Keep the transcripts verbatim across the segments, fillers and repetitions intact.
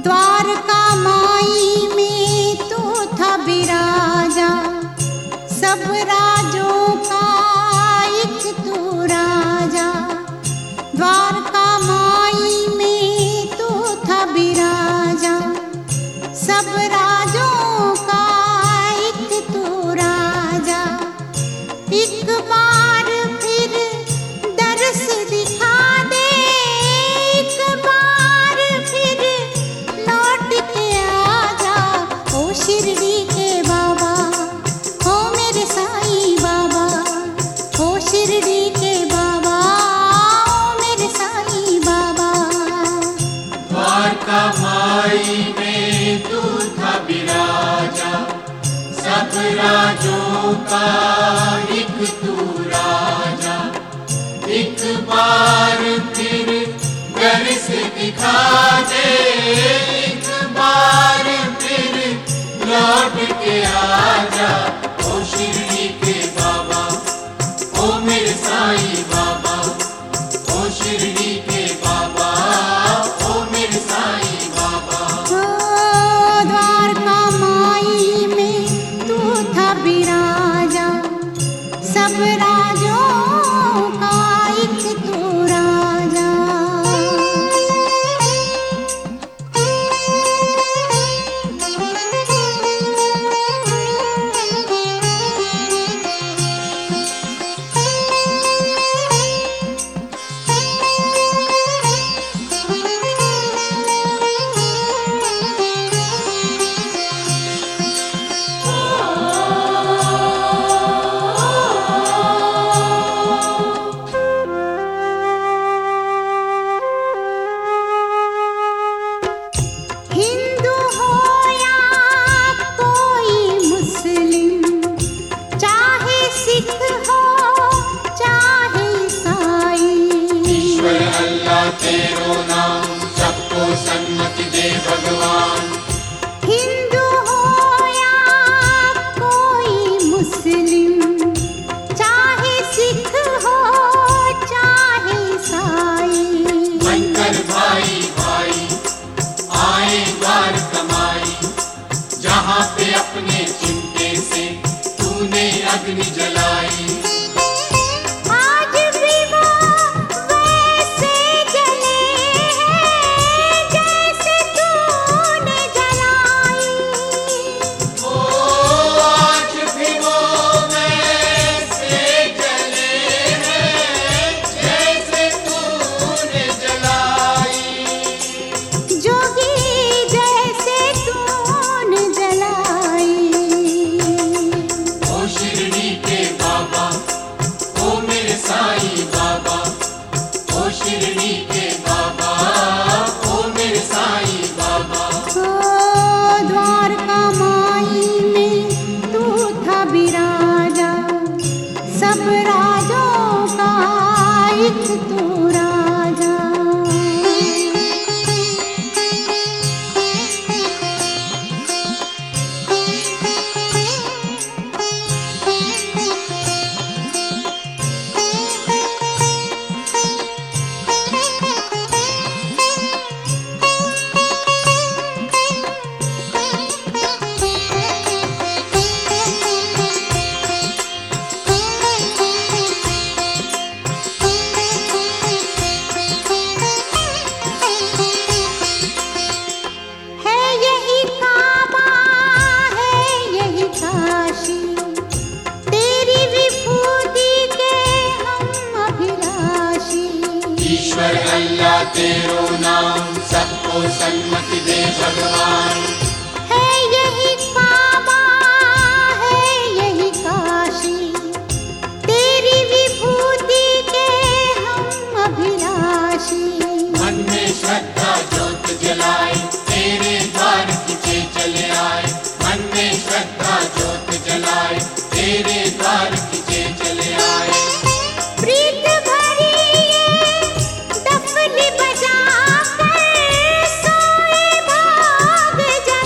द्वारका माई में तू था बिराजा, सब राजों का एक तू राजा। द्वारका माई में तू था बिराजा, सब राजों का एक तू राजा। एक बार फिर दर्श दिखा दे, एक बार फिर लौट के आजा। ओ शिरडी के बाबा, ओ मेरे साईं बाबा, ओ शिरडी के बाबा, ओ मेरे साईं बाबा। द्वारका माई में तू था बिराजा, सब राजों का एक तू राजा। एक बार फिर दर्श दिखा दे, एक बार फिर लौट के आजा। ओ शिरडी के बाबा, ओ मेरे साईं बाबा, ओ शिरडी के बाबा, ओ मेरे साईं बाबा। ओ द्वारका माई में तू था बिराजा, सब राजों का एक तू राजा। हिंदू हो या कोई मुस्लिम, चाहे सिख हो चाहे ईसाई, ईश्वर अल्लाह तेरो नाम सबको सन्मति दे भगवान। हिंदू हो या कोई मुस्लिम, चाहे सिख हो चाहे ईसाई, बनकर भाई भाई आए द्वार कमाई। जहाँ पे अपने चिमटे से तूने अग्नि जलाई, आज भी वो वैसे जले हैं जैसे तूने जलाई। ओ आज भी वो वैसे जले हैं जैसे तूने जलाई। जोगी जैसे तूने जलाई। ओ शिरडी के बाबा, ओ मेरे साईं बाबा, ओ शिरडी के बाबा, ओ मेरे साईं बाबा। ओ द्वारका माई में तू था बिराजा, सब राजों का एक तू राजा। है यही काबा, है यही काशी, तेरी विभूति के हम अभिलाषी। ईश्वर अल्लाह तेरो नाम सबको सन्मति दे भगवान। है यही काबा, है यही काशी, तेरी विभूति के हम अभिलाषी। मन में श्रद्धा ज्योत जलाए, तेरे द्वार खिंचे चले आए। मन में श्रद्धा ज्योत जलाए, तेरे द्वार खिंचे चले आए। प्रीत भरी ये डफली बजा कर सोए भाग जा।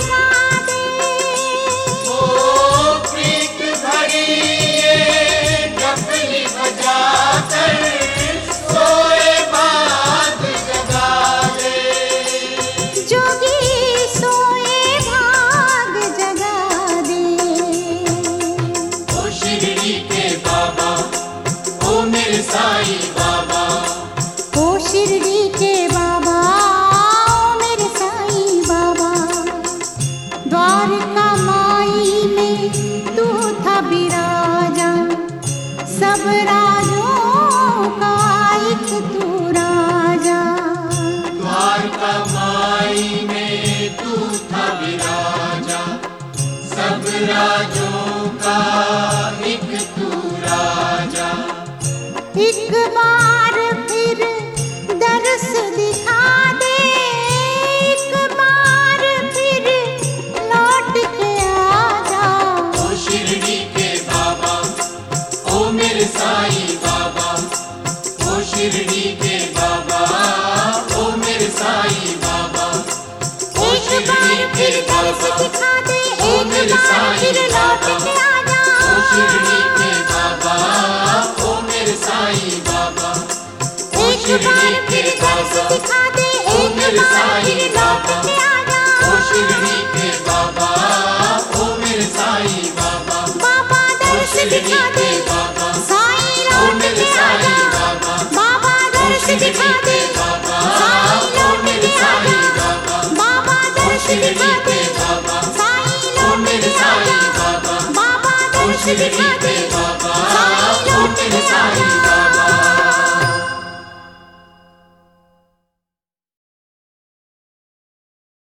शिरडी के बाबा, ओ मेरे साईं बाबा। ओ एक शिरडी बार के फिर दर्श बाबा, दिखा दे, ओ एक मेरे बार साईं फिर लौट बाबा। के आजा। ओ शिरडी के बाबा, ओ मेरे साईं बाबा। ओ एक शिरडी बार के फिर दर्श बाबा, दिखा दे, ओ एक मेरे बार साईं फिर लौट बाबा। के आजा।